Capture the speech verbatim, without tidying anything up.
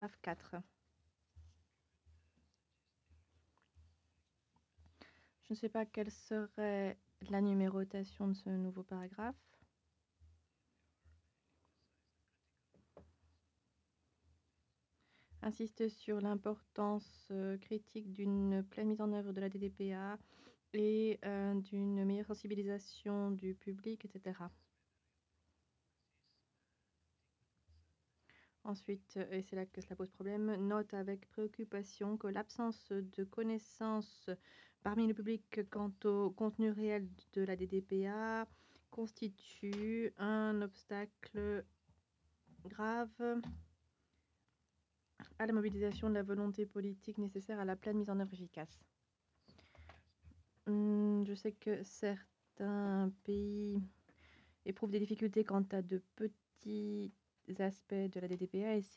quatre. Je ne sais pas quelle serait la numérotation de ce nouveau paragraphe. Insiste sur l'importance euh, critique d'une pleine mise en œuvre de la D D P A et euh, d'une meilleure sensibilisation du public, et cetera. Ensuite, et c'est là que cela pose problème, note avec préoccupation que l'absence de connaissances parmi le public quant au contenu réel de la D D P A constitue un obstacle grave à la mobilisation de la volonté politique nécessaire à la pleine mise en œuvre efficace. Hum, je sais que certains pays éprouvent des difficultés quant à de petits aspects de la D D P A et